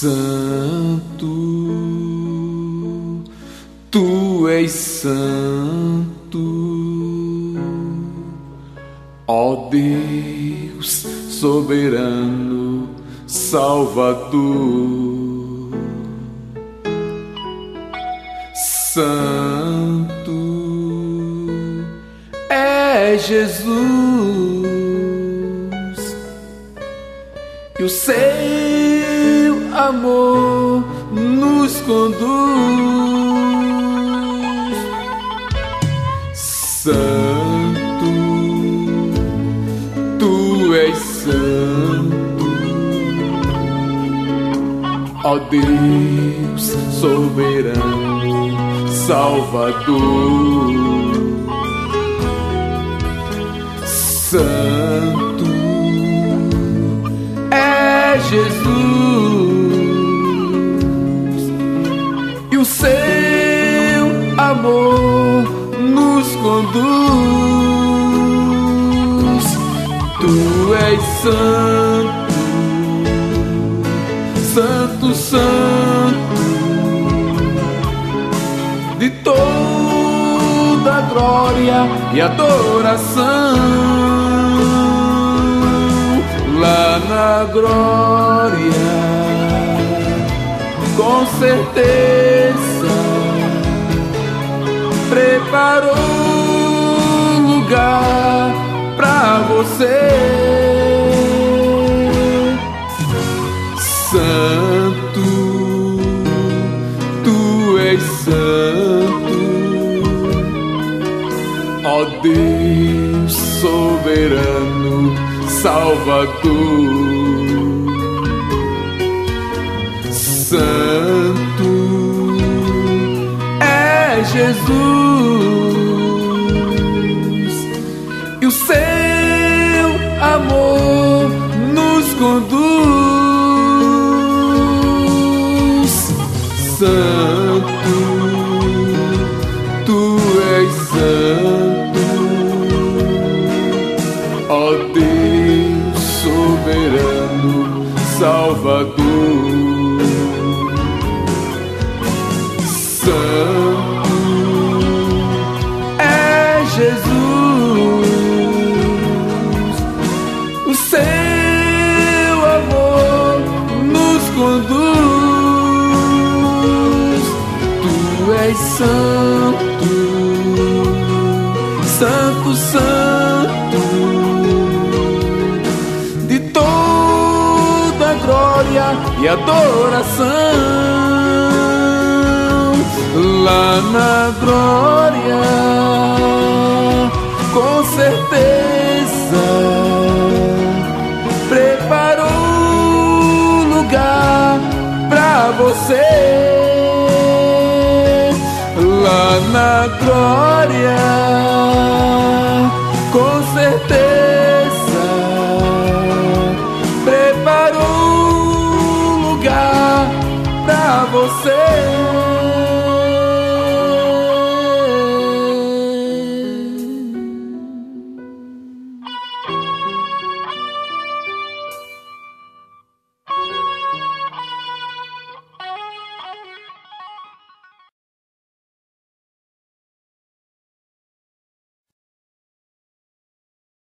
Santo, tu és santo, ó Deus soberano, Salvador. Santo é Jesus, e o seu amor nos conduz. Santo, tu és santo, ó Deus soberano, Salvador. Santo é Jesus, e o seu amor nos conduz. Tu és santo, santo, santo, de toda glória e adoração. Lá na glória, com certeza, preparou lugar pra você. Santo, tu és santo, ó Deus soberano, Salvador. Santo é Jesus, e o seu amor nos conduz. Santo, tu és santo, ó Deus soberano, Salvador. Santo é Jesus, o seu amor nos conduz. Tu és santo, santo, santo, de toda glória e adoração. Lá na glória, com certeza, preparou lugar pra você. Lá na glória, com certeza,